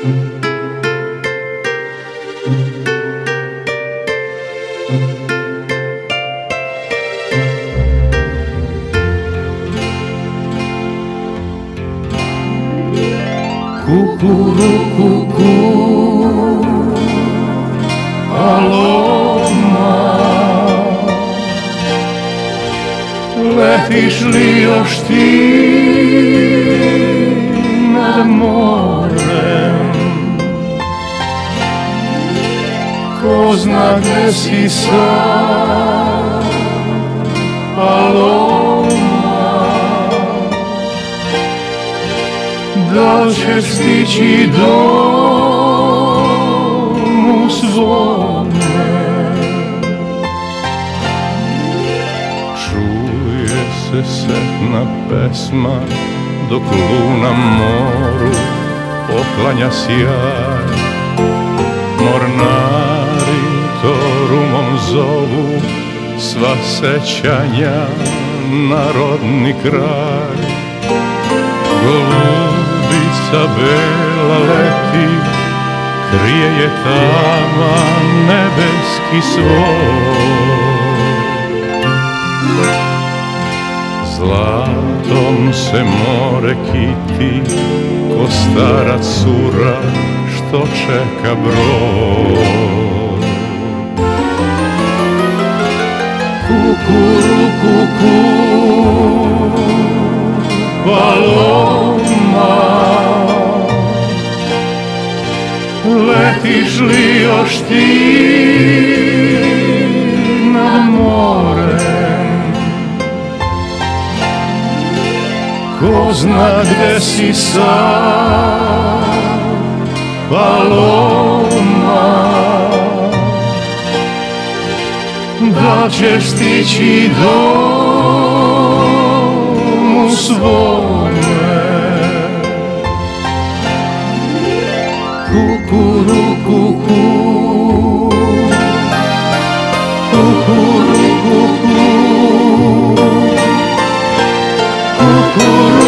Kukurukuku, paloma, letiš li još ti nad morem? Ko zna gde si sad, paloma, da li ćeš stići domu svome? Čuje se setna pesma dok luna moru poklanja sjaj. Mornari to rumom zovu sva sećanja na rodni kraj. Golubica bela leti, krije je tama nebeski svoj. Zlatom se more kiti, ko stara cura što čeka brod. Kukurukuku, paloma, letiš li još ti nad morem? Ko zna gde si sad, paloma, da ćeš stići domu svome? Kukurukuku, kukurukuku, kukurukuku.